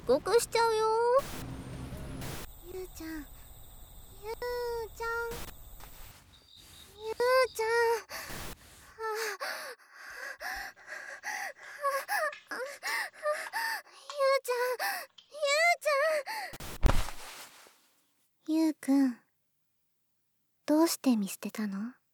刻しちゃうよ。ゆうちゃん、ゆうちゃん、ゆうちゃん。ゆうちゃん、ゆうちゃん。ゆうくん、どうして見捨てたの？